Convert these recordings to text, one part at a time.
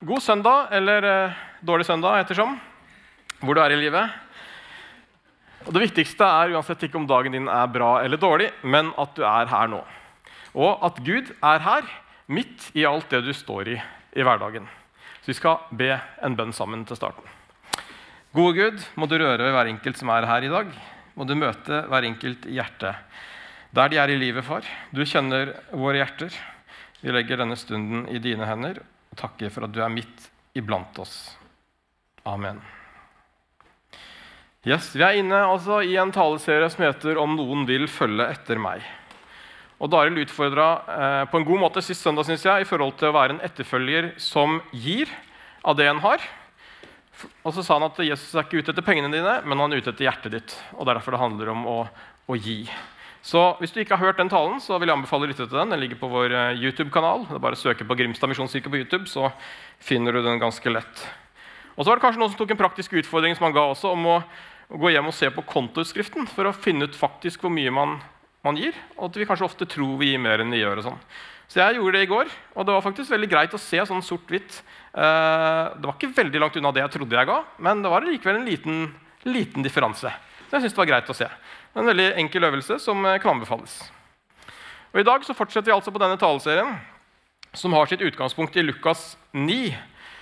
God søndag, eller dårlig søndag ettersom, hvor du i livet. Og det viktigste uansett ikke om dagen din bra eller dårlig, men at du her nå. Og at Gud her, midt i alt det du står i hverdagen. Så vi skal be en bønn sammen til starten. Gode Gud, må du røre ved hver enkelt som her i dag. Må du møte hver enkelt i hjertet. Der de i livet, far. Du kjenner våre hjerter. Vi legger denne stunden i dine hender, og takker for at du midt iblant oss. Amen. Yes, vi inne altså i en taleserie som heter «Om noen vil følge etter meg». Og Daril utfordret på en god måte sist søndag, synes jeg, i forhold til å være en etterfølger som gir av det han har. Og så sa han at Jesus ikke ute etter pengene dine, men han ute etter hjertet ditt. Og det derfor det handler om å gi. Så hvis du ikke har hørt den talen, så vil jeg anbefale å lytte til den. Den ligger på vår YouTube-kanal. Det bare å søke på Grimstad Misjonskirke på YouTube, så finner du den ganske lett. Og så var det kanskje noen som tok en praktisk utfordring som han ga også, om å gå hjem og se på kontoutskriften, for å finne ut faktisk hvor mye man gir, og at vi kanskje ofte tror vi gir mer enn vi gjør og sånn. Så jeg gjorde det i går, og det var faktisk veldig greit å se sånn sort-hvitt. Det var ikke veldig langt unna det jeg trodde jeg ga, men det var likevel en liten differanse. Så jeg synes det var greit å se. En veldig enkel øvelse som kan anbefales. Og i dag så fortsetter vi altså på denne taleserien, som har sitt utgangspunkt i Lukas 9,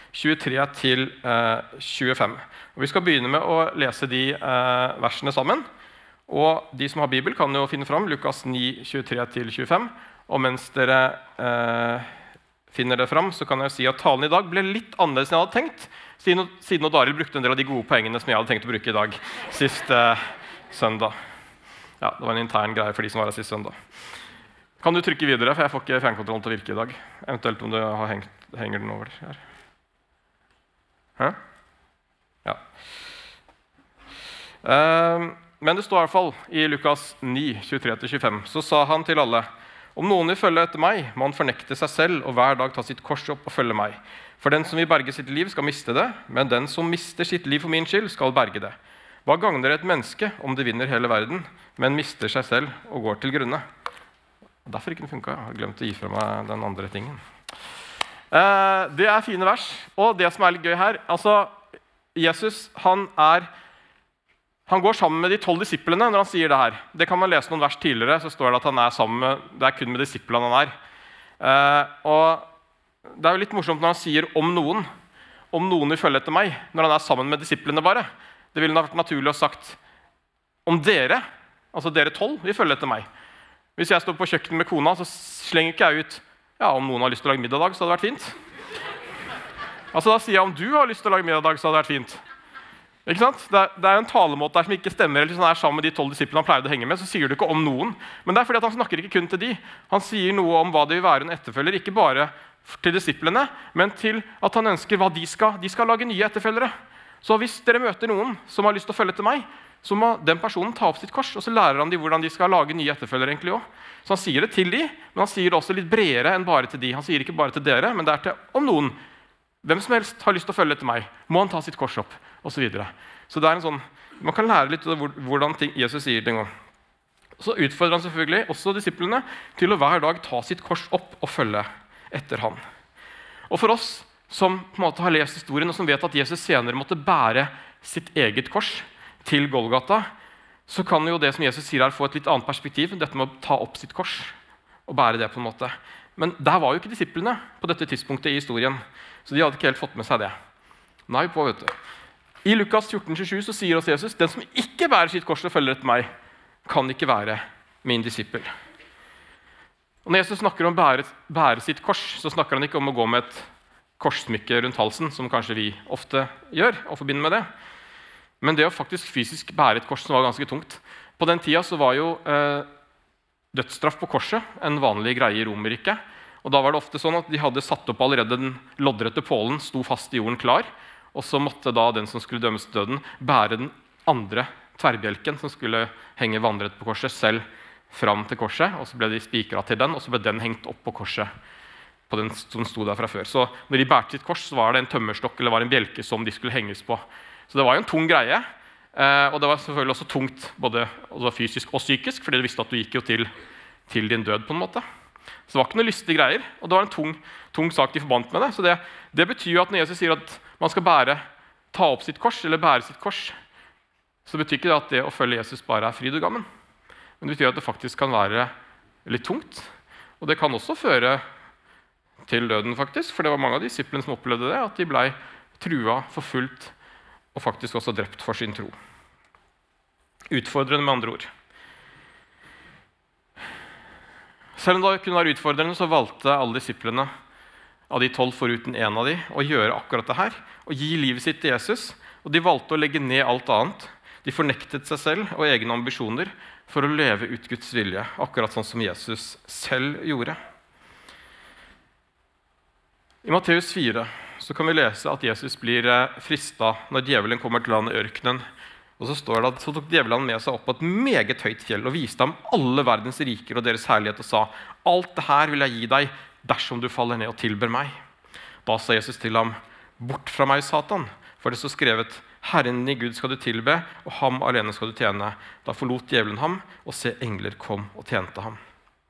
23-25. Og vi skal begynne med å lese de versene sammen. Og de som har Bibel kan jo finne fram Lukas 9, 23-25. Og mens dere finner det fram, så kan jeg si at talen i dag ble litt annerledes enn jeg hadde tenkt, siden Daril brukte en del av de gode poengene som jeg hadde tenkt å bruke i dag, sist søndag. Ja, det var en intern greie for de som var her sist søndag. Kan du trykke videre, for jeg får ikke fjernkontrollen til å virke i dag. Eventuelt om du henger den over her. Hæ? Ja. Men det står i hvert fall i Lukas 9, 23-25, så sa han til alle: om noen vil følge etter meg, må han fornekte seg selv og hver dag ta sitt kors opp og følge meg. For den som vil berge sitt liv skal miste det, men den som mister sitt liv for min skyld skal berge det. Hva gagner et menneske om det vinner hele verden, men mister seg selv og går til grunne? Derfor ikke den funket. Jeg har glemt å gi fra meg den andre tingen. Det fine vers, og det som litt gøy her, altså Jesus, han går sammen med de 12 disiplene når han sier det her. Det kan man lese noen vers tidligere, så står det at han sammen med, det kun med disiplene han og det jo litt morsomt når han sier om noen vil følge etter meg, når han sammen med disiplene bare. Det ville vært naturlig å sagt om dere, altså dere 12, vil følge etter meg. Hvis jeg står på kjøkkenet med kona, så slenger ikke jeg ut ja, om noen har lyst til å lage middag, så hadde det vært fint. Altså da sier jeg om du har lyst til å lage middag, så hadde det vært fint. Ikke sant? Det en talemåte der som ikke stemmer, eller sånn sammen med de 12 disiplene han pleide å henge med, så sier du ikke om noen. Men det fordi at han snakker ikke kun til de. Han sier noe om hva det vil være en etterfølger, ikke bare til disiplene, men til at han ønsker hva de skal lage nye etterfølgere. Så hvis dere møter noen som har lyst til å følge til meg, så må den personen ta opp sitt kors, og så lærer han dem hvordan de skal lage nye etterfølgere egentlig også. Så han sier det til de, men han sier det også litt bredere enn bare til de. Han sier ikke bare til dere, men det til om noen. Hvem som helst har lyst til å følge til meg, må han ta sitt kors opp, og så videre. Så det en sånn, man kan lære litt av hvordan Jesus sier ting også. Så utfordrer han selvfølgelig også disiplene til å hver dag ta sitt kors opp og følge etter han. Og for oss som på en måte har lest historien, og som vet at Jesus senere måtte bære sitt eget kors til Golgata, så kan jo det som Jesus sier her få et litt annet perspektiv, dette med å ta opp sitt kors og bære det på en måte. Men der var jo ikke disiplene på dette tidspunktet i historien, så de hadde ikke helt fått med seg det. Nei på, vet du. I Lukas 14-27 så sier også Jesus, den som ikke bærer sitt kors og følger etter meg, kan ikke være min disippel. Og når Jesus snakker om bære sitt kors, så snakker han ikke om å gå med et korssmykke rundt halsen, som kanskje vi ofte gjør, og forbinder med det. Men det å faktisk fysisk bære et kors som var ganske tungt. På den tida så var jo dødsstraff på korset en vanlig greie i Romerriket. Og da var det ofte sånn at de hadde satt opp allerede den loddrette pålen, sto fast i jorden klar, og så måtte da den som skulle dømmes til døden, bære den andre tverrbjelken som skulle henge vannrett på korset, selv fram til korset, og så ble de spikret til den, og så ble den hengt opp på korset på den som stod der fra før. Så når de bærte sitt kors, så var det en tømmerstokk eller var en bjelke som de skulle henges på. Så det var jo en tung greie, og det var selvfølgelig også tungt både fysisk og psykisk, fordi du visste at du gikk jo til din død på en måte. Så det var ikke noe lystige greier, og det var en tung sak de forbandt med det. Så det betyr jo at når Jesus sier at man skal ta opp sitt kors, eller bære sitt kors, så betyr ikke det at det å følge Jesus bare fryd og gammen. Men det betyr at det faktisk kan være litt tungt. Og det kan også føre til døden, faktisk, for det var mange av disiplene som opplevde det, at de ble trua, forfulgt og faktisk også drept for sin tro. Utfordrende med andre ord. Selv om det kunne være utfordrende, så valgte alle disiplene av de 12 foruten en av de å gjøre akkurat det her, og gi livet sitt til Jesus, og de valgte å legge ned alt annet. De fornektet seg selv og egne ambisjoner for å leve ut Guds vilje, akkurat sånn som Jesus selv gjorde. I Matteus 4 så kan vi lese at Jesus blir fristet når djevelen kommer til landet ørkenen. Og så står det at så tok djevelen med seg opp på et meget høyt fjell og viste ham alle verdens riker og deres herlighet og sa: «Alt det her vil jeg gi deg dersom du faller ned og tilber meg.» Da sa Jesus til ham: «Bort fra meg, Satan, for det står skrevet: Herren din Gud skal du tilbe, og ham alene skal du tjene.» Da forlot djevelen ham, og se, engler kom og tjente ham.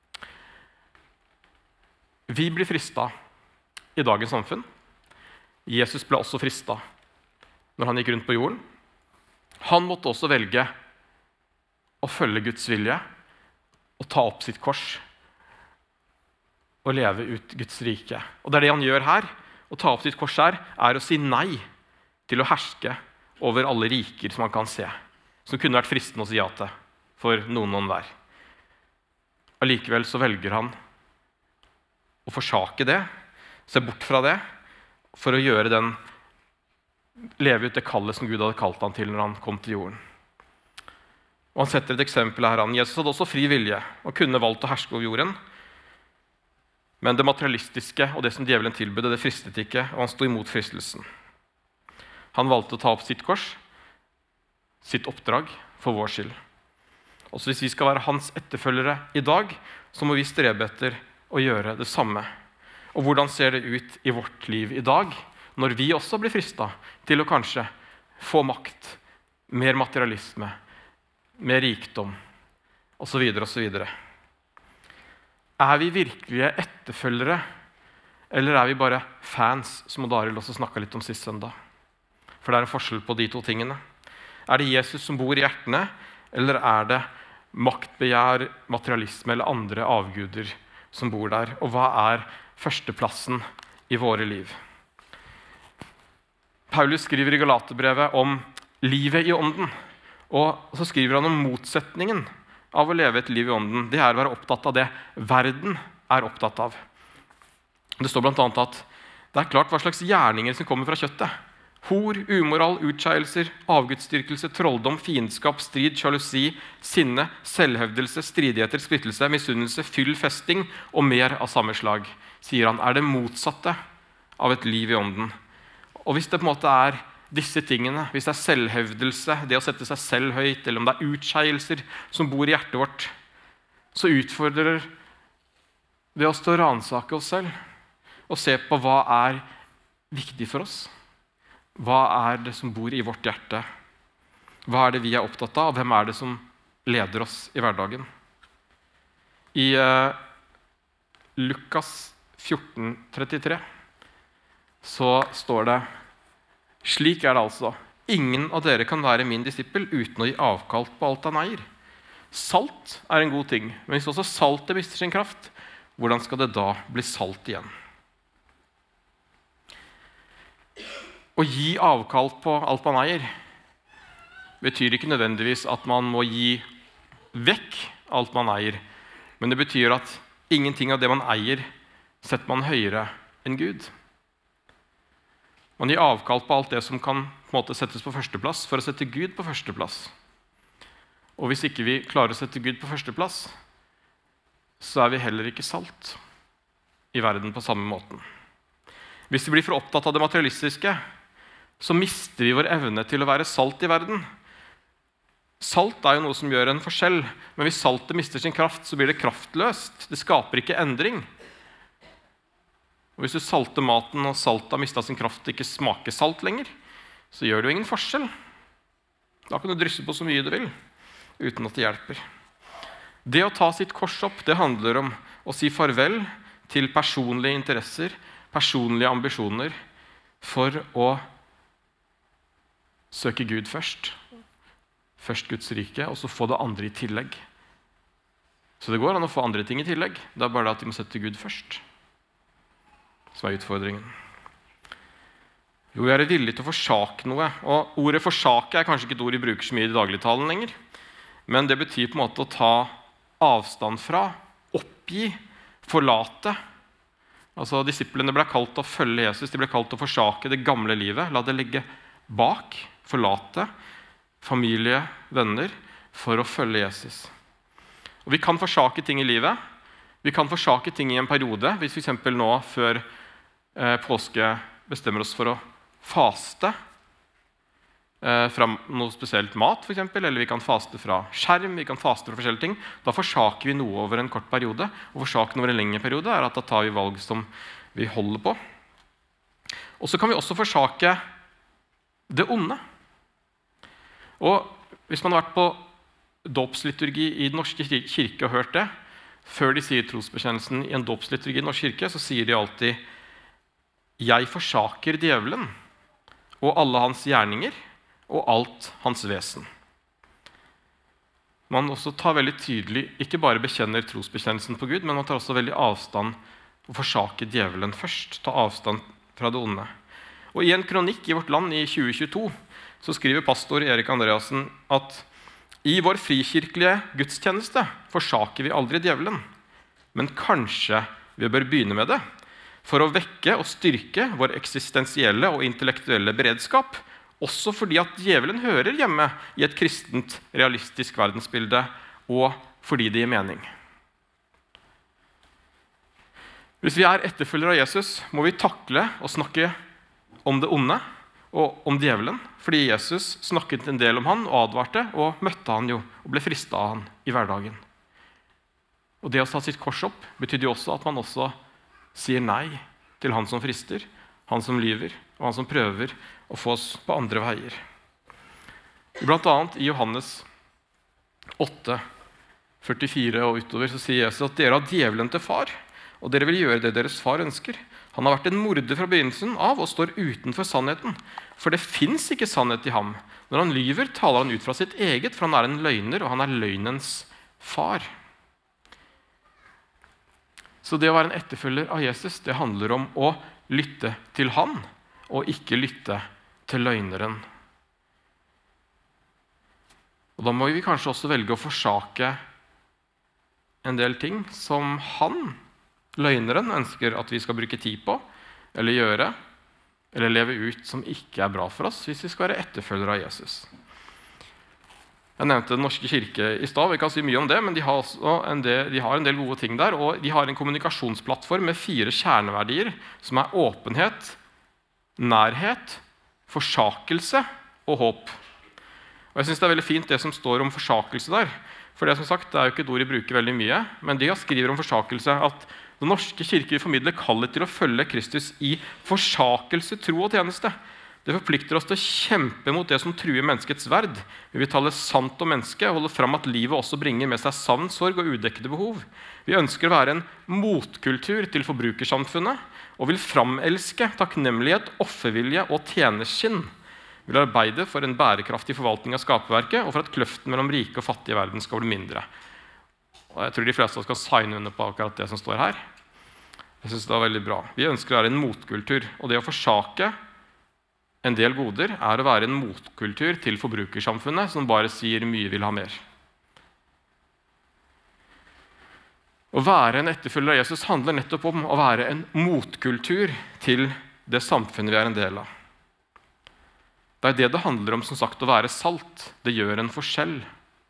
Vi blir fristet i dagens samfunn. Jesus ble også fristet når han gikk rundt på jorden. Han måtte også velge å følge Guds vilje og ta opp sitt kors og leve ut Guds rike. Og det er det han gjør her. Å ta opp sitt kors her er å si nei til å herske over alle riker som han kan se, som kunne vært fristende å si ja til for noen hver. Allikevel så velger han å forsake det, se bort fra det, for å leve ut det kallet som Gud hadde kalt han til når han kom til jorden. Og han setter et eksempel her. Jesus hadde også fri vilje og kunne valgt å herske over jorden. Men det materialistiske og det som djevelen tilbød, det fristet ikke, og han sto imot fristelsen. Han valgte å ta opp sitt kors, sitt oppdrag, for vår skyld. Også hvis vi skal være hans etterfølgere i dag, så må vi strebe etter å gjøre det samme. Og hvordan ser det ut i vårt liv i dag, når vi også blir fristet til å kanskje få makt, mer materialisme, mer rikdom, osv. osv. Er vi virkelige etterfølgere, eller er vi bare fans, som Daril også snakket litt om sist søndag? For det er en forskjell på de to tingene. Er det Jesus som bor i hjertene, eller er det maktbegjær, materialisme eller andre avguder som bor der? Og hva er førsteplassen i våre liv? Paulus skriver i Galaterbrevet om livet i ånden, og så skriver han om motsetningen av å leve et liv i ånden. Det er å være opptatt av det verden er opptatt av. Det står blant annet at det er klart hva slags gjerninger som kommer fra kjøttet. Hor, umoral, utskeielser, avgudsdyrkelse, trolldom, fiendskap, strid, sjalusi, sinne, selvhevdelse, stridigheter, splittelse, misunnelse, fyll, festing og mer av samme slag, sier han, er det motsatte av et liv i ånden. Og hvis det på en måte er disse tingene, hvis det er selvhevdelse, det å sette seg selv høyt, eller om det er utskeielser som bor i hjertet vårt, så utfordrer det oss til å ransake oss selv og se på hva er viktig for oss. Hva er det som bor i vårt hjerte? Hva er det vi er opptatt av? Hvem er det som leder oss i hverdagen? I Lukas 14,33 så står det: Slik er det altså. Ingen av dere kan være min disippel uten å gi avkall på alt han eier. Salt er en god ting, men hvis også saltet mister sin kraft, hvordan skal det da bli salt igjen? Å gi avkall på alt man eier betyr ikke nødvendigvis at man må gi vekk alt man eier, men det betyr at ingenting av det man eier setter man høyere enn Gud. Man gir avkall på alt det som kan på en måte settes på førsteplass for å sette Gud på førsteplass. Og hvis ikke vi klarer å sette Gud på førsteplass, så er vi heller ikke salt i verden på samme måten. Hvis vi blir for opptatt av det materialistiske, så mister vi vår evne til å være salt i verden. Salt er jo noe som gjør en forskjell, men hvis saltet mister sin kraft, så blir det kraftløst. Det skaper ikke endring. Og hvis du salter maten, og saltet har mistet sin kraft og ikke smaker salt lenger, så gjør det jo ingen forskjell. Da kan du drysse på så mye du vil, uten at det hjelper. Det å ta sitt kors opp, det handler om å si farvel til personlige interesser, personlige ambisjoner, for å søke Gud først. Først Guds rike, og så få det andre i tillegg. Så det går an å få andre ting i tillegg. Det er bare det at de må sette Gud først, som er utfordringen. Jo, jeg er villig til å forsake noe. Og ordet forsake er kanskje ikke et ord vi bruker så mye i dagligtalen lenger. Men det betyr på en måte å ta avstand fra, oppgi, forlate. Altså, disiplene ble kalt til å følge Jesus, de ble kalt til å forsake det gamle livet. La det ligge bak, forlate familie, venner, for å følge Jesus. Og vi kan forsake ting i livet. Vi kan forsake ting i en periode, hvis vi for eksempel nå før påske bestemmer oss for å faste fra noe spesielt mat, for eksempel, eller vi kan faste fra skjerm, vi kan faste fra forskjellige ting. Da forsaker vi noe over en kort periode, og forsaken over en lengre periode er at da tar vi valg som vi holder på. Og så kan vi også forsake det onde. Og hvis man har vært på dåpsliturgi i Den norske kirke og hørt det, før de sier trosbekjennelsen i en dåpsliturgi i Den norske kirke, så sier de alltid «Jeg forsaker djevelen og alle hans gjerninger og alt hans vesen». Man også tar veldig tydelig, ikke bare bekjenner trosbekjennelsen på Gud, men man tar også veldig avstand og forsaker djevelen først, ta avstand fra det onde. Og i en kronikk i Vårt Land i 2022 så skriver pastor Erik Andreasen at i vår frikirkelige gudstjeneste forsaker vi aldri djevelen, men kanskje vi bør begynne med det, for å vekke og styrke vår eksistensielle og intellektuelle beredskap, også fordi at djevelen hører hjemme i et kristent, realistisk verdensbilde, og fordi det gir mening. Hvis vi er etterfølgere av Jesus, må vi takle å snakke om det onde og om djevelen, fordi Jesus snakket en del om han og advarte, og møtte han jo, og ble fristet av han i hverdagen. Og det å ta sitt kors opp betydde jo også at man også sier nei til han som frister, han som lyver, og han som prøver å få oss på andre veier. Blant annet i Johannes 8, 44 og utover, så sier Jesus at dere har djevelen til far, og dere vil gjøre det deres far ønsker. Han har vært en morder fra begynnelsen av og står utenfor sannheten, for det finnes ikke sannhet i ham. Når han lyver, taler han ut fra sitt eget, for han er en løgner, og han er løgnens far. Så det å være en etterfølger av Jesus, det handler om å lytte til han, og ikke lytte til løgneren. Og da må vi kanskje også velge å forsake en del ting som han, løgneren, ønsker at vi skal bruke tid på, eller gjøre, eller leve ut som ikke er bra for oss, hvis vi skal være etterfølgere av Jesus. Jeg nevnte Den norske kirke i stad, vi kan si mye om det, men de har en del gode ting der, og de har en kommunikasjonsplattform med 4 kjerneverdier, som er åpenhet, nærhet, forsakelse og håp. Og jeg synes det er veldig fint det som står om forsakelse der, for det som sagt, det er jo ikke et ord de bruker veldig mye, men de skriver om forsakelse at Den norske kirke vil formidle kallet til å følge Kristus i forsakelse, tro og tjeneste. Det forplikter oss til å kjempe mot det som truer menneskets verd. Vi vil tale sant om mennesket og holde fram at livet også bringer med seg savn, sorg og udekkede behov. Vi ønsker å være en motkultur til forbrukersamfunnet og vil framelske takknemlighet, offervilje og tjenerskinn. Vi vil arbeide for en bærekraftig forvaltning av skaperverket og for at kløften mellom rike og fattige i verden skal bli mindre. Og jeg tror de fleste av oss kan signe under på akkurat det som står her. Jeg synes det var veldig bra. Vi ønsker å være en motkultur, og det å forsake en del goder er å være en motkultur til forbrukersamfunnet som bare sier mye vil ha mer. Å være en etterfølger av Jesus handler nettopp om å være en motkultur til det samfunnet vi er en del av. Det er det handler om, som sagt, å være salt. Det gjør en forskjell.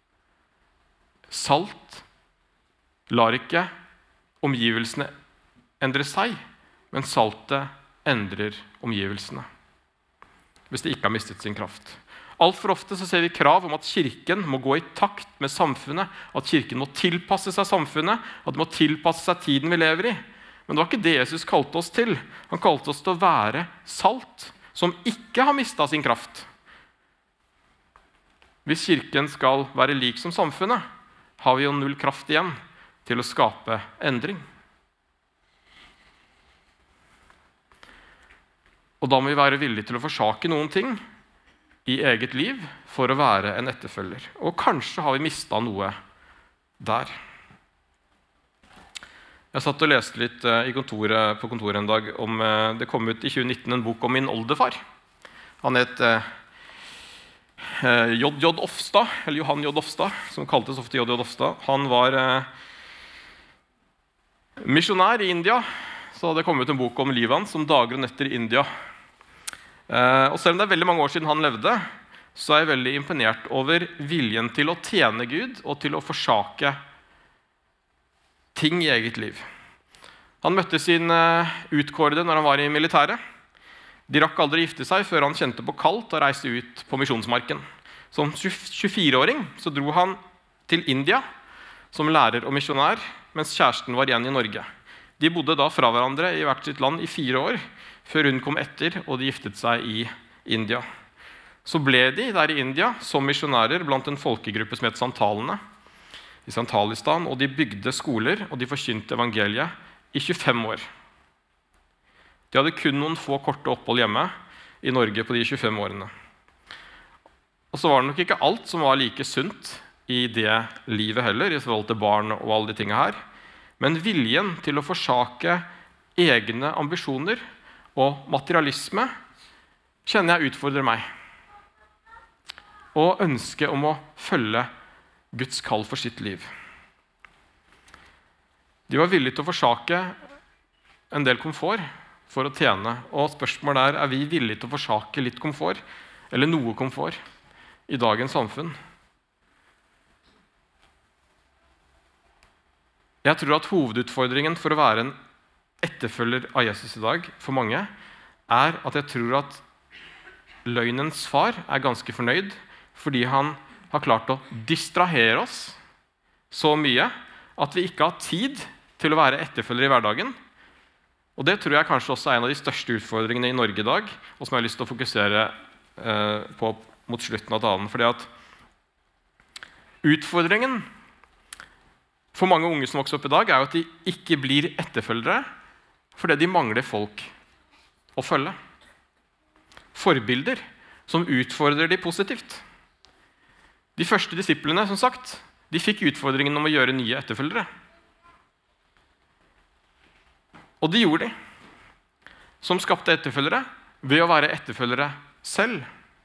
Salt lar ikke omgivelsene endre seg, men saltet endrer omgivelsene hvis det ikke har mistet sin kraft. Alt for ofte så ser vi krav om at kirken må gå i takt med samfunnet, at kirken må tilpasse seg samfunnet, at det må tilpasse seg tiden vi lever i. Men det var ikke det Jesus kalte oss til. Han kalte oss til å være salt, som ikke har mistet sin kraft. Hvis kirken skal være lik som samfunnet, har vi jo null kraft igjen til å skape endring. Og da må vi være villige til å forsake noen ting i eget liv for å være en etterfølger. Og kanskje har vi mistet noe der. Jeg satt og leste litt på kontoret en dag om det kom ut i 2019 en bok om min oldefar. Han het J.J. Ofstad, eller Johan J. Ofstad, som kaltes ofte J.J. Ofstad. Han var misjonær i India, så det kom ut en bok om livet hans, om dager og netter i India. Og selv om det er veldig mange år siden han levde, så er jeg veldig imponert over viljen til å tjene Gud og til å forsake ting i eget liv. Han møtte sin utkårede når han var i militæret. De rakk aldri gifte seg før han kjente på kaldt og reiste ut på misjonsmarken. Som 24-åring så dro han til India som lærer og misjonær, mens kjæresten var igjen i Norge. De bodde da fra hverandre i hvert sitt land i 4 år, før hun kom etter og de giftet seg i India. Så ble de der i India som misjonærer blant en folkegruppe som het santalene i Santalistan, og de bygde skoler og de forkynte evangeliet i 25 år. De hadde kun noen få korte opphold hjemme i Norge på de 25 årene. Og så var det nok ikke alt som var like sunt i det livet heller, i forhold til barn og alle de tingene her. Men viljen til å forsake egne ambisjoner og materialisme kjenner jeg utfordrer meg. Og ønske om å følge Guds kall for sitt liv. De var villige til å forsake en del komfort for å tjene. Og spørsmålet er vi villige til å forsake litt komfort, eller noe komfort, i dagens samfunn? Jeg tror at hovedutfordringen for å være en etterfølger av Jesus i dag, for mange, er at jeg tror at løgnens far er ganske fornøyd, fordi han har klart å distrahere oss så mye at vi ikke har tid til å være etterfølgere i hverdagen. Og det tror jeg kanskje også er en av de største utfordringene i Norge i dag, og som jeg har lyst til å fokusere på mot slutten av talen. Fordi at utfordringen for mange unge som vokser opp i dag, er jo at de ikke blir etterfølgere fordi de mangler folk å følge. Forbilder som utfordrer de positivt. De første disiplene, som sagt, de fikk utfordringen om å gjøre nye etterfølgere. Og de gjorde de, som skapte etterfølgere ved å være etterfølgere selv.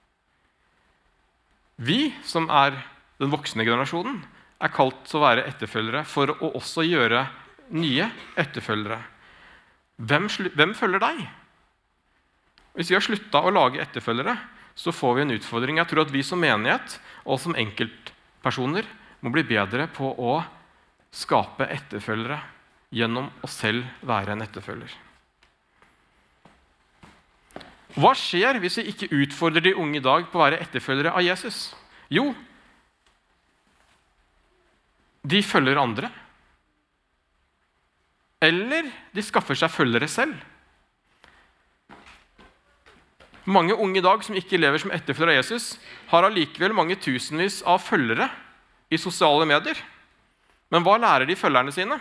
Vi, som er den voksne generasjonen, er kalt til å være etterfølgere for å også gjøre nye etterfølgere. Hvem følger deg? Hvis vi har sluttet å lage etterfølgere, så får vi en utfordring. Jeg tror at vi som menighet og som enkeltpersoner må bli bedre på å skape etterfølgere gjennom å selv være en etterfølger. Hva skjer hvis vi ikke utfordrer de unge i dag på å være etterfølgere av Jesus? Jo, de følger andre. Eller de skaffer seg følgere selv. Mange unge i dag som ikke lever som etterfølgere av Jesus, har allikevel mange tusenvis av følgere i sosiale medier. Men hva lærer de følgerne sine?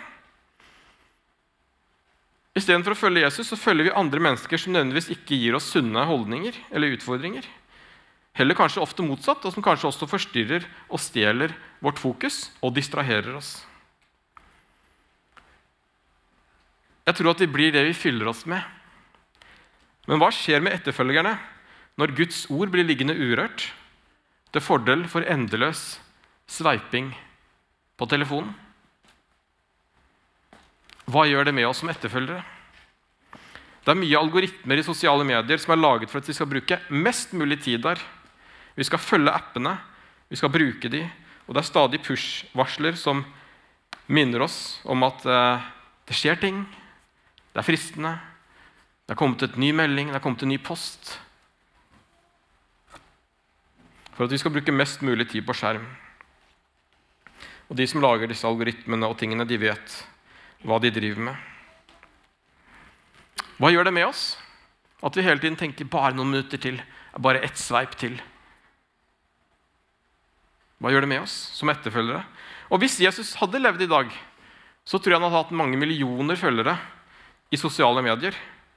I stedet for å følge Jesus, så følger vi andre mennesker som nødvendigvis ikke gir oss sunne holdninger eller utfordringer. Heller kanskje ofte motsatt, og som kanskje også forstyrrer og stjeler vårt fokus og distraherer oss. Jeg tror at vi blir det vi fyller oss med. Men hva skjer med etterfølgerne når Guds ord blir liggende urørt til fordel for endeløs sveiping på telefonen? Hva gjør det med oss som etterfølgere? Det er mye algoritmer i sosiale medier som er laget for at vi skal bruke mest mulig tid der. Vi skal følge appene, vi skal bruke de, og det er stadig push-varsler som minner oss om at det skjer ting, det er fristende, det er kommet et ny melding, det er kommet en ny post. For at vi skal bruke mest mulig tid på skjerm. Og de som lager disse algoritmene og tingene, de vet hva de driver med. Hva gjør det med oss? At vi hele tiden tenker bare noen minutter til, bare ett sveip til. Hva gjør det med oss som etterfølgere? Og hvis Jesus hadde levd i dag, så tror jeg han hadde hatt mange millioner følgere i sosiale medier.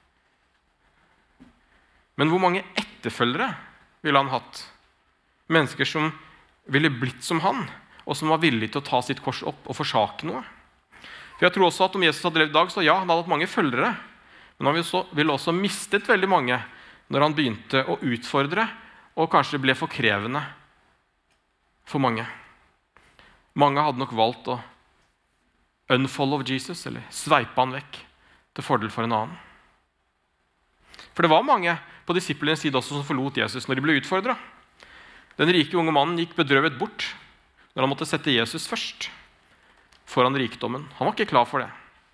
Men hvor mange etterfølgere ville han hatt? Mennesker som ville blitt som han, og som var villige til å ta sitt kors opp og forsake noe. For jeg tror også at om Jesus hadde levd i dag, så ja, han hadde hatt mange følgere, men han ville også mistet veldig mange når han begynte å utfordre, og kanskje ble for krevende for mange. Mange hadde nok valgt å unfollow Jesus, eller sveipe han vekk til fordel for en annen. For det var mange på disiplenes side også som forlot Jesus når de ble utfordret. Den rike unge mannen gikk bedrøvet bort når han måtte sette Jesus først foran rikdommen. Han var ikke klar for det.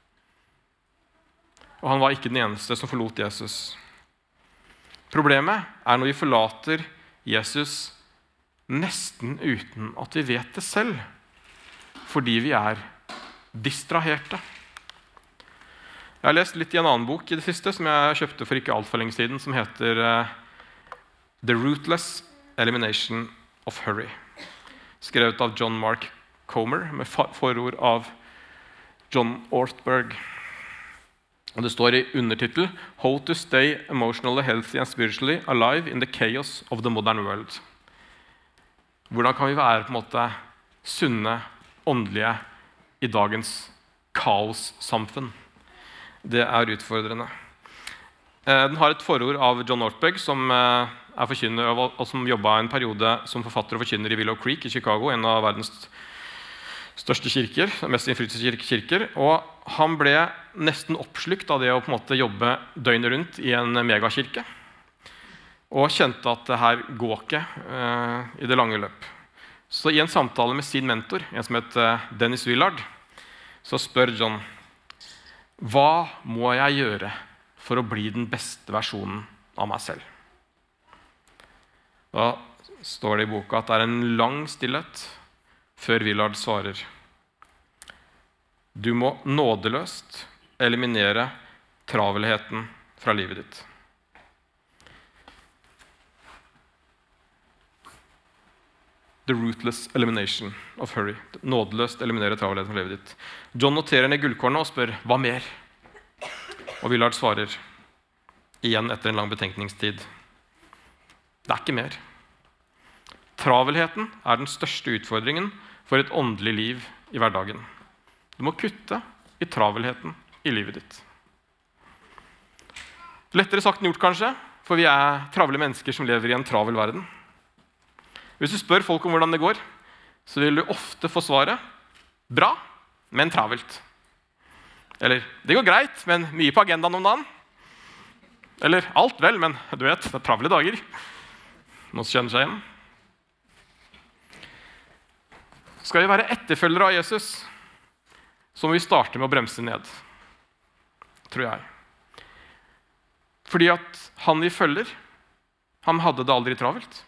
Og han var ikke den eneste som forlot Jesus. Problemet er når vi forlater Jesus nesten uten at vi vet det selv, fordi vi er distraherte. Jeg har lest litt i en annen bok i det siste, som jeg kjøpte for ikke alt for lenge siden, som heter The Ruthless Elimination of Hurry. Skrevet av John Mark Comer, med forord av John Ortberg. Og det står i undertitel «How to stay emotionally healthy and spiritually alive in the chaos of the modern world». Hvordan kan vi være på en måte sunne, åndelige i dagens kaossamfunn? Det er utfordrende. Den har et forord av John Ortberg, som er forkynner og som jobbet en periode som forfatter og forkynner i Willow Creek i Chicago, en av verdens største kirker, mest innflytelsesrike kirker. Og han ble nesten oppslukt av det å på en måte jobbe døgnet rundt i en megakirke. Og kjente at det her går ikke i det lange løp. Så i en samtale med sin mentor, en som heter Dennis Willard, så spør John, hva må jeg gjøre for å bli den beste versjonen av meg selv? Da står det i boka at det er en lang stillhet før Willard svarer. Du må nådeløst eliminere travelheten fra livet ditt. The ruthless elimination of hurry. Nådeløst eliminere travelheten fra livet ditt. John noterer ned gullkornet og spør, hva mer? Og Willard svarer, igjen etter en lang betenkningstid, det er ikke mer. Travelheten er den største utfordringen for et åndelig liv i hverdagen. Du må kutte i travelheten i livet ditt. Lettere sagt enn gjort kanskje, for vi er travle mennesker som lever i en travel verden. Hvis du spør folk om hvordan det går, så vil du ofte få svaret, bra, men travelt. Eller, det går greit, men mye på agendaen om dagen. Eller, alt vel, men du vet, det er travle dager. Noen kjenner seg igjen. Skal vi være etterfølgere av Jesus, så må vi starte med å bremse ned, tror jeg. Fordi at han vi følger, han hadde det aldri travelt.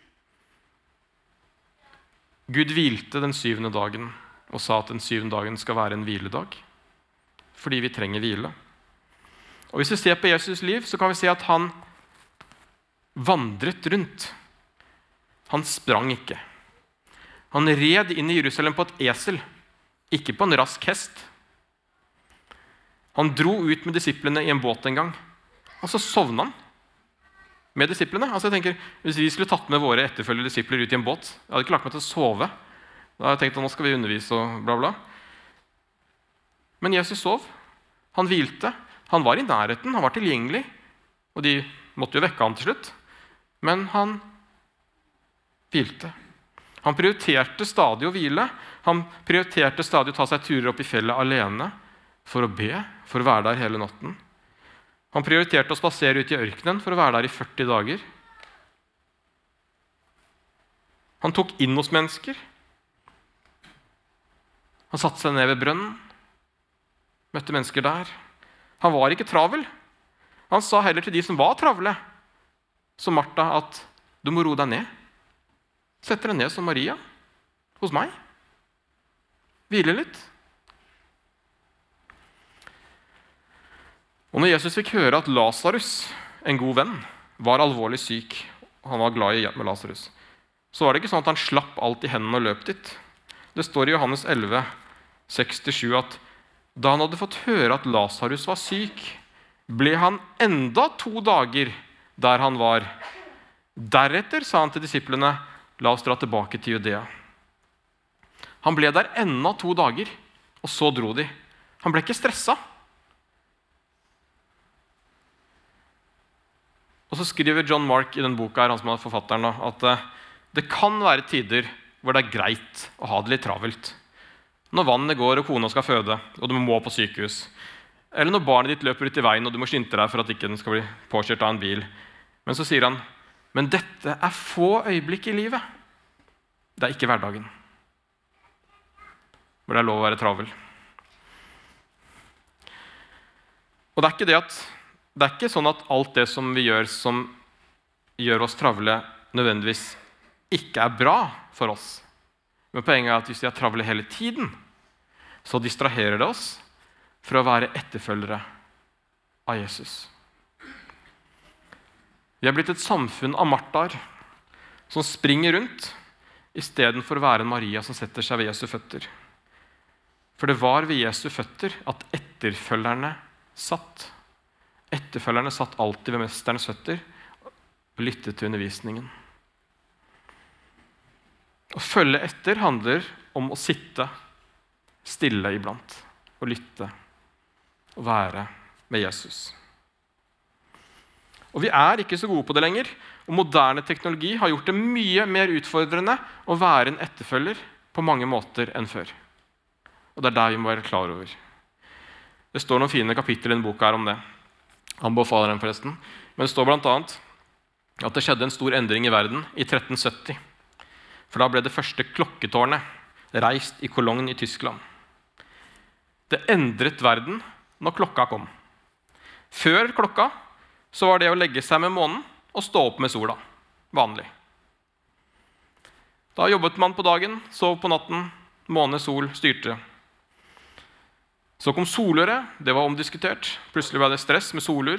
Gud hvilte den 7. dagen og sa at den 7. dagen skal være en hviledag, fordi vi trenger hvile. Og hvis vi ser på Jesus' liv, så kan vi se at han vandret rundt. Han sprang ikke. Han red inn i Jerusalem på et esel, ikke på en rask hest. Han dro ut med disiplene i en båt en gang, og så sovna han med disiplene. Altså jeg tenker, hvis vi skulle tatt med våre etterfølgende disipler ut i en båt, jeg hadde ikke lagt meg til å sove. Da hadde jeg tenkt at nå skal vi undervise og bla bla. Men Jesus sov. Han hvilte. Han var i nærheten, han var tilgjengelig. Og de måtte jo vekke han til slutt. Men han hvilte. Han prioriterte stadig å hvile. Han prioriterte stadig å ta seg turer opp i fjellet alene for å be, for å være der hele natten. Han prioriterte å spasere ut i ørkenen for å være der i 40 dager. Han tok inn hos mennesker. Han satte seg ned ved brønnen, møtte mennesker der. Han var ikke travel. Han sa heller til de som var travle, som Martha, at du må roe deg ned. Sett deg ned som Maria, hos meg. Hvile litt. Og når Jesus fikk høre at Lazarus, en god venn, var alvorlig syk, og han var glad i hjelp med Lazarus, så var det ikke sånn at han slapp alt i hendene og løp dit. Det står i Johannes 11, 6-7 at Da han hadde fått høre at Lazarus var syk, ble han enda 2 dager der han var. Deretter sa han til disiplene, la oss dra tilbake til Judea. Han ble der enda 2 dager, og så dro de. Han ble ikke stresset. Og så skriver John Mark i den boka her, han som er forfatteren, at det kan være tider hvor det er greit å ha det litt travelt. Når vannet går og kona skal føde, og du må på sykehus. Eller når barnet ditt løper ut i veien, og du må skynde deg for at ikke den skal bli påkjørt av en bil. Men så sier han, men dette er få øyeblikk i livet. Det er ikke hverdagen. Hvor det er lov å være travel. Og det er ikke sånn at alt det som vi gjør som gjør oss travle, nødvendigvis ikke er bra for oss. Men poenget er at hvis vi er travle hele tiden, så distraherer det oss for å være etterfølgere av Jesus. Vi er blitt et samfunn av Marthaer som springer rundt i stedet for å være en Maria som setter seg ved Jesu føtter. For det var ved Jesu føtter at etterfølgerne satt. Etterfølgerne satt alltid ved mesterens føtter og lyttet til undervisningen. Å følge etter handler om å sitte stille iblant og lytte og være med Jesus. Og vi er ikke så gode på det lenger, og moderne teknologi har gjort det mye mer utfordrende å være en etterfølger på mange måter enn før. Og det er der vi må være klar over. Det står noen fine kapitler i en bok her om det. Anbefaler den forresten. Men det står blant annet at det skjedde en stor endring i verden i 1370. For da ble det første klokketårnet reist i Cologne i Tyskland. Det endret verden når klokka kom. Før klokka så var det å legge seg med månen og stå opp med sola. Vanlig. Da jobbet man på dagen, sov på natten, måne, sol, styrte. Så kom soluret, det var omdiskutert. Plutselig ble det stress med solur.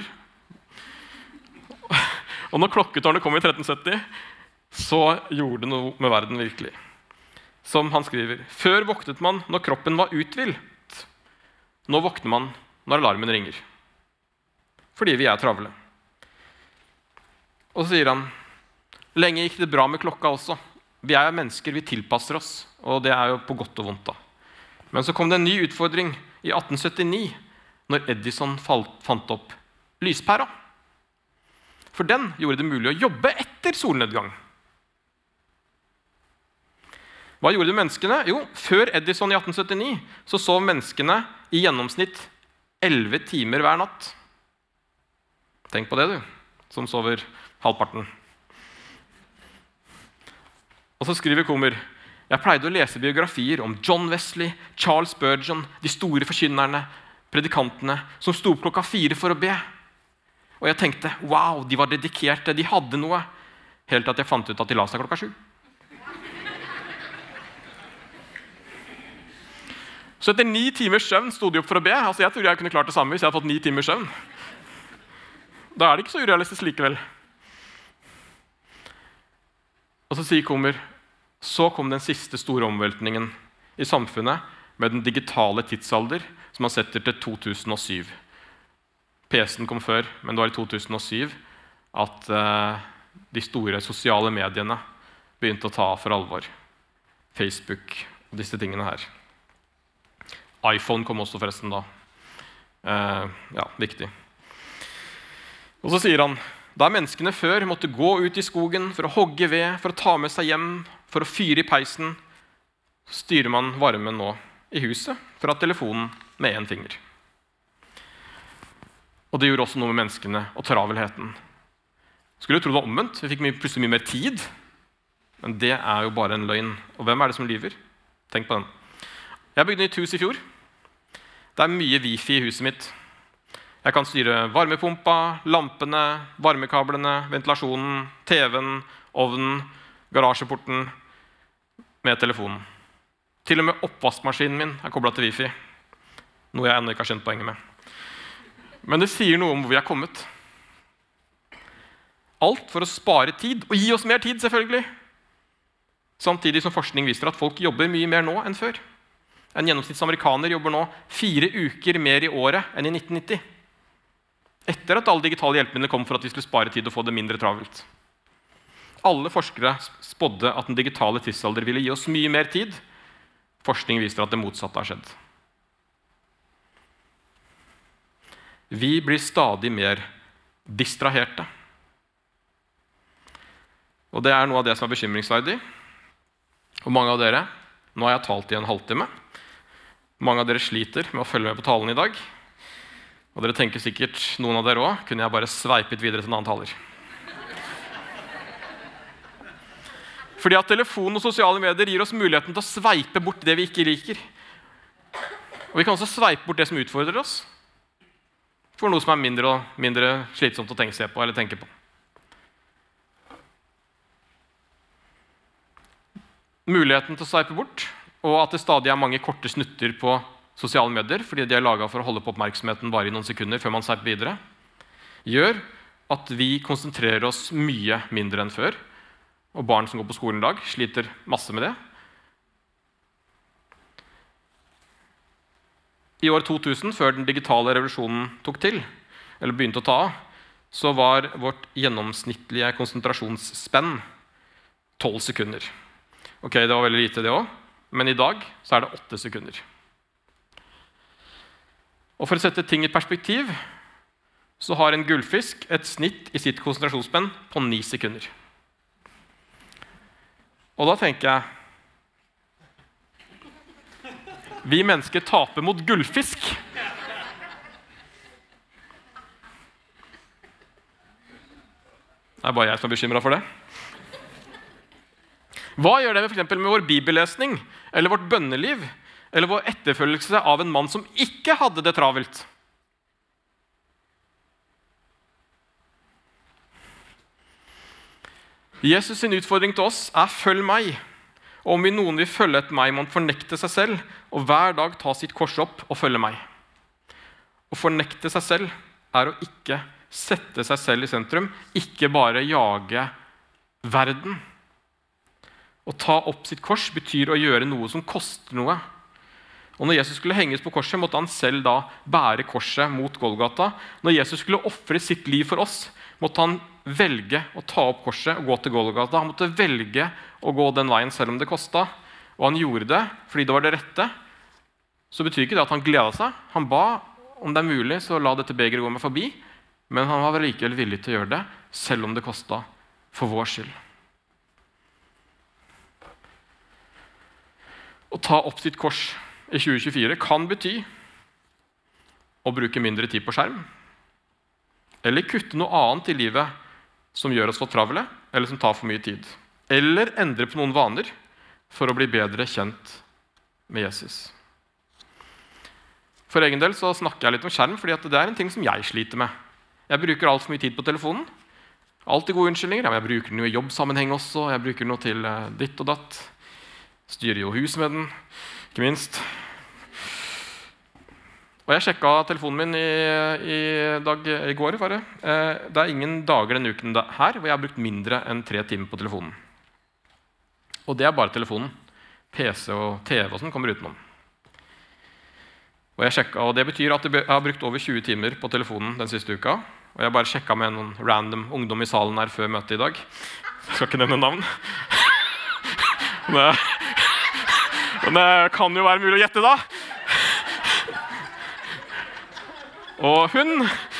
Og når klokketårnet kom i 1370, så gjorde det noe med verden virkelig. Som han skriver, før våknet man når kroppen var uthvilt. Nå våkner man når alarmen ringer. Fordi vi er travle. Og så sier han, lenge gikk det bra med klokka også. Vi er mennesker, vi tilpasser oss, og det er jo på godt og vondt da. Men så kom det en ny utfordring i 1879, når Edison fant opp lyspæra. For den gjorde det mulig å jobbe etter solnedgang. Hva gjorde menneskene? Jo, før Edison i 1879 så sov menneskene i gjennomsnitt 11 timer hver natt. Tenk på det du, som sover halvparten. Og så skriver Comer, jeg pleide å lese biografier om John Wesley, Charles Spurgeon, de store forkynnerne, predikantene, som sto opp klokka 4 for å be. Og jeg tenkte, wow, de var dedikerte, de hadde noe. Helt til at jeg fant ut at de la seg klokka 7. Så etter 9 timers søvn sto de opp for å be. Altså jeg tror jeg kunne klart det samme hvis jeg hadde fått 9 timers søvn. Da er det ikke så urealistisk likevel. Og så sier Comer, så kom den siste store omveltningen i samfunnet med den digitale tidsalder som man setter til 2007. PC-en kom før, men det var i 2007 at de store sosiale mediene begynte å ta av for alvor. Facebook og disse tingene her. iPhone kom også forresten da. Ja, viktig. Og så sier han, da menneskene før måtte gå ut i skogen for å hogge ved, for å ta med seg hjem, for å fyre i peisen, styrer man varmen nå i huset fra telefonen med en finger. Og det gjorde også noe med menneskene og travelheten. Skulle jo tro det var omvendt, vi fikk plutselig mye mer tid, men det er jo bare en løgn. Og hvem er det som lyver? Tenk på den. Jeg bygde nytt hus i fjor. Det er mye wifi i huset mitt. Jeg kan styre varmepumpa, lampene, varmekablene, ventilasjonen, TV-en, ovnen, garasjeporten med telefonen. Til og med oppvaskmaskinen min er koblet til wifi. Noe jeg ennå ikke har skjønt poenget med. Men det sier noe om hvor vi er kommet. Alt for å spare tid, og gi oss mer tid selvfølgelig. Samtidig som forskning viser at folk jobber mye mer nå enn før. En gjennomsnittsamerikaner jobber nå 4 uker mer i året enn i 1990. Etter at alle digitale hjelpemidler kom for at vi skulle spare tid og få det mindre travelt. Alle forskere spådde at den digitale tidsalder ville gi oss mye mer tid. Forskning viser at det motsatte har skjedd. Vi blir stadig mer distraherte. Og det er noe av det som er bekymringsverdig. Og mange av dere, nå har jeg talt i en halvtime, mange av dere sliter med å følge med på talen i dag. Og dere tenker sikkert, noen av dere også, kunne jeg bare sveipet videre til en annen taler. Fordi at telefonen og sosiale medier gir oss muligheten til å sveipe bort det vi ikke liker. Og vi kan også sveipe bort det som utfordrer oss, for noe som er mindre og mindre slitsomt å tenke på eller tenke på. Muligheten til å sveipe bort, og at det stadig er mange korte snutter på sosiale medier, fordi de er laget for å holde på oppmerksomheten bare i noen sekunder før man sveiper videre, gjør at vi konsentrerer oss mye mindre enn før, og barn som går på skolen i dag sliter masse med det. I år 2000, før den digitale revolusjonen tok til, eller begynte å ta av, så var vårt gjennomsnittlige konsentrasjonsspenn 12 sekunder. Ok, det var veldig lite det også, men i dag så er det 8 sekunder. Og for å sette ting i perspektiv, så har en gullfisk et snitt i sitt konsentrasjonsspenn på 9 sekunder. Og da tenker jeg, vi mennesker taper mot gullfisk. Det er bare jeg som er bekymret for det. Hva gjør det for eksempel med vår bibellesning, eller vårt bønneliv, eller vår etterfølgelse av en mann som ikke hadde det travelt? Jesus sin utfordring til oss er «Følg meg». Og om noen vil følge etter meg, må han fornekte seg selv, og hver dag ta sitt kors opp og følge meg. Å fornekte seg selv er å ikke sette seg selv i sentrum, ikke bare jage verden. Å ta opp sitt kors betyr å gjøre noe som koster noe. Og når Jesus skulle henges på korset, måtte han selv da bære korset mot Golgata. Når Jesus skulle offre sitt liv for oss, måtte han velge å ta opp korset og gå til Golgata. Han måtte velge å gå den veien selv om det kostet. Og han gjorde det fordi det var det rette. Så betyr ikke det at han gledet seg. Han ba, om det er mulig, så la dette begeret gå meg forbi. Men han var likevel villig til å gjøre det, selv om det kostet for vår skyld. Å ta opp sitt kors i 2024 kan bety å bruke mindre tid på skjerm, eller kutte noe annet i livet som gjør oss for travle, eller som tar for mye tid. Eller endre på noen vaner for å bli bedre kjent med Jesus. For egen del så snakker jeg litt om skjerm, fordi det er en ting som jeg sliter med. Jeg bruker alt for mye tid på telefonen. Alltid gode unnskyldninger. Ja, jeg bruker den jo i jobbsammenheng også, jeg bruker den til ditt og datt. Styrer jo huset med den, ikke minst. Og jeg sjekket telefonen min i går. Det er ingen dager denne uken her hvor jeg har brukt mindre enn 3 timer på telefonen. Og det er bare telefonen. PC og TV og sånn kommer utenom. Og det betyr at jeg har brukt over 20 timer på telefonen den siste uka. Og jeg bare sjekket med noen random ungdom i salen her før møtet i dag. Jeg skal ikke nevne navn. Det kan jo være mulig å gjette da. Og hun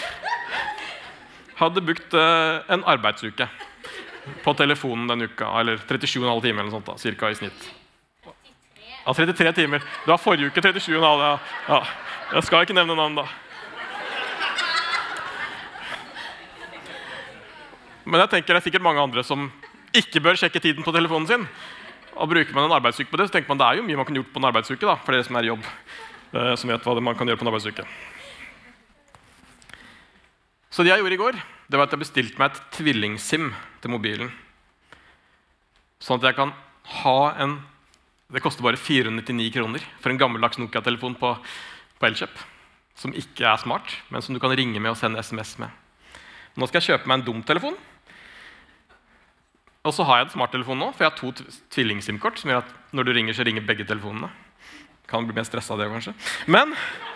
hadde brukt en arbeidsuke på telefonen den uka, eller 37,5 timer eller noe sånt da, cirka i snitt. Ja, 33 timer. Det var forrige uke 37,5, ja. Jeg skal ikke nevne navn da. Men jeg tenker det er sikkert mange andre som ikke bør sjekke tiden på telefonen sin. Og bruker man en arbeidsuke på det, så tenker man det er jo mye man kan gjøre på en arbeidsuke da, for dere som er i jobb, som vet hva man kan gjøre på en arbeidsuke. Så det jeg gjorde i går, det var at jeg bestilte meg et tvillingsim til mobilen. Sånn at jeg kan ha det koster bare 499 kroner for en gammeldags Nokia-telefon på Elkjøp, som ikke er smart, men som du kan ringe med og sende SMS med. Nå skal jeg kjøpe meg en dum telefon. Og så har jeg en smarttelefon nå, for jeg har 2 tvilling-SIM-kort, som gjør at når du ringer, så ringer begge telefonene. Kan bli mer stresset av det, kanskje. Men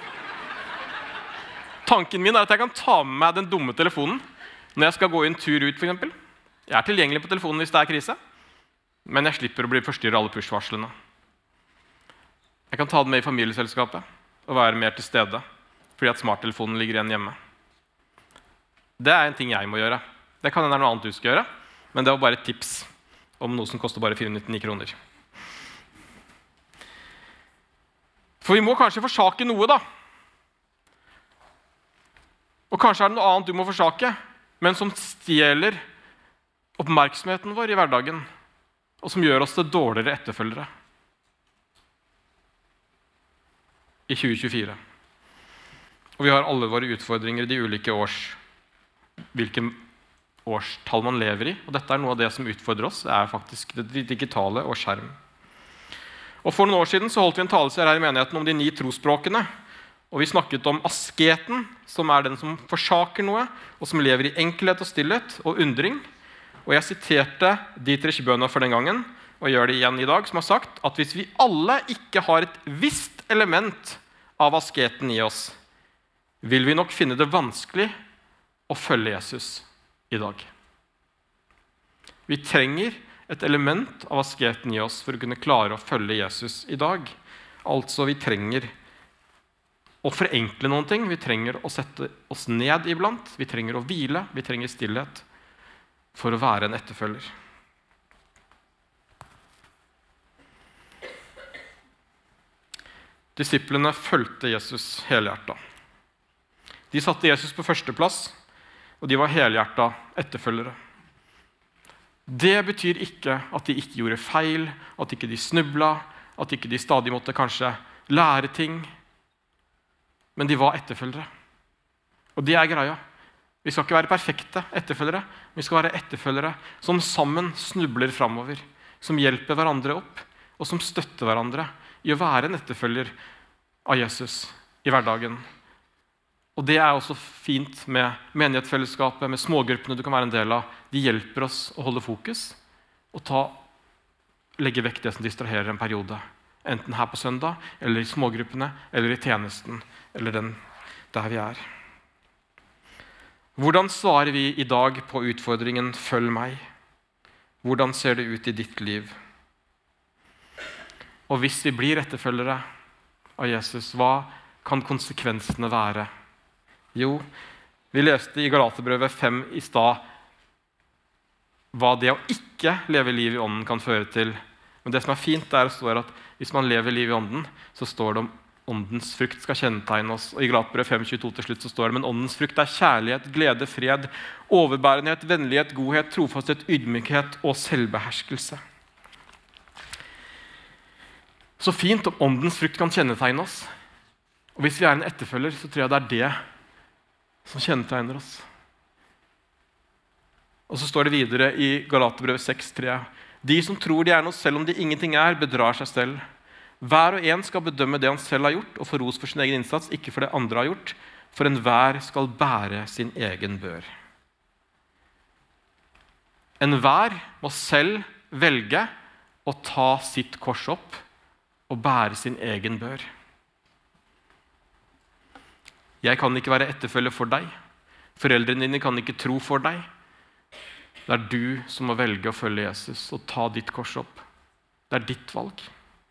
tanken min at jeg kan ta med meg den dumme telefonen når jeg skal gå en tur ut, for eksempel. Jeg tilgjengelig på telefonen hvis det krise, men jeg slipper å bli forstyrret av alle push-varslene. Jeg kan ta den med i familieselskapet og være mer til stede, fordi at smarttelefonen ligger igjen hjemme. Det en ting jeg må gjøre. Det kan hende noe annet du skal gjøre, men det var bare et tips om noe som koster bare 499 kroner. For vi må kanskje forsake noe, da. Og kanskje det noe annet du må forsake, men som stjeler oppmerksomheten vår i hverdagen, og som gjør oss til dårligere etterfølgere i 2024. Og vi har alle våre utfordringer i de ulike hvilke årstall man lever i, og dette noe av det som utfordrer oss, det faktisk det digitale og skjerm. Og for noen år siden så holdt vi en taleserie her i menigheten om de 9 trosspråkene, og vi snakket om asketen, som den som forsaker noe, og som lever i enkelhet og stillhet og undring. Og jeg siterte Dietrich Bonhoeffer den gangen, og gjør det igjen i dag, som har sagt at hvis vi alle ikke har et visst element av asketen i oss, vil vi nok finne det vanskelig å følge Jesus i dag. Vi trenger et element av asketen i oss for å kunne klare å følge Jesus i dag. Altså, vi trenger å forenkle noen ting. Vi trenger å sette oss ned iblant. Vi trenger å hvile. Vi trenger stillhet for å være en etterfølger. Disiplene fulgte Jesus helhjertet. De satte Jesus på førsteplass, og de var helhjertet etterfølgere. Det betyr ikke at de ikke gjorde feil, at ikke de snublet, at ikke de stadig måtte kanskje lære ting, men de var etterfølgere. Og det greia. Vi skal ikke være perfekte etterfølgere, vi skal være etterfølgere som sammen snubler fremover, som hjelper hverandre opp, og som støtter hverandre i å være en etterfølger av Jesus i hverdagen. Og det også fint med menighetsfellesskapet, med smågruppene du kan være en del av. De hjelper oss å holde fokus og legge vekk det som distraherer en periode. Enten her på søndag, eller i smågruppene, eller i tjenesten, eller der vi er. Hvordan svarer vi i dag på utfordringen «Følg meg»? Hvordan ser det ut i ditt liv? Og hvis vi blir etterfølgere av Jesus, hva kan konsekvensene være? Jo, vi leste i Galaterbrevet 5 i stad hva det å ikke leve liv i ånden kan føre til. Men det som fint der står at hvis man lever liv i ånden, så står det om åndens frukt skal kjennetegne oss. Og i Galaterbrevet 5:22 til slutt så står det, men åndens frukt kjærlighet, glede, fred, overbærenhet, vennlighet, godhet, trofasthet, ydmykhet og selvbeherskelse. Så fint om åndens frukt kan kjennetegne oss. Og hvis vi en etterfølger, så tror jeg det det som kjennetegner oss. Og så står det videre i Galaterbrevet 6:3. De som tror de noe selv om de ingenting bedrar seg selv. Hver og en skal bedømme det han selv har gjort, og få ros for sin egen innsats, ikke for det andre har gjort, for enhver skal bære sin egen bør. Enhver må selv velge å ta sitt kors opp og bære sin egen bør. Jeg kan ikke være etterfølger for deg. Foreldrene dine kan ikke tro for deg. Det du som må velge å følge Jesus og ta ditt kors opp. Det ditt valg.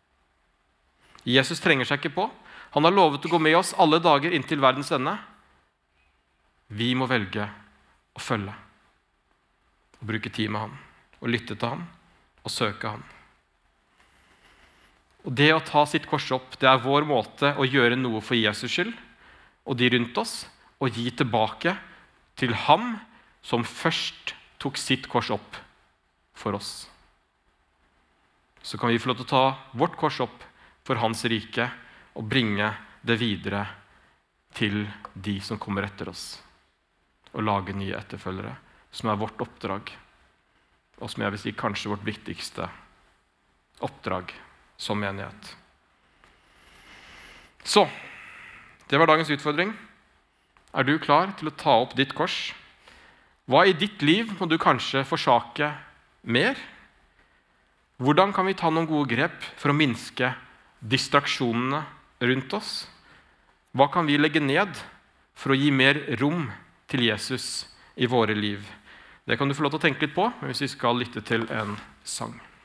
Jesus trenger seg ikke på. Han har lovet å gå med oss alle dager inntil verdens ende. Vi må velge å følge. Og bruke tid med han. Og lytte til han. Og søke han. Og det å ta sitt kors opp, det vår måte å gjøre noe for Jesus skyld, og de rundt oss, og gi tilbake til ham som først tok sitt kors opp for oss. Så kan vi få lov til å ta vårt kors opp for hans rike og bringe det videre til de som kommer etter oss. Og lage nye etterfølgere, som vårt oppdrag, og som jeg vil si kanskje vårt viktigste oppdrag som menighet. Så, det var dagens utfordring. Du klar til å ta opp ditt kors? Hva i ditt liv må du kanskje forsake mer? Hvordan kan vi ta noen gode grep for å minske distraksjonene rundt oss? Hva kan vi legge ned for å gi mer rom til Jesus i våre liv? Det kan du få lov til å tenke litt på, men hvis vi skal lytte til en sang.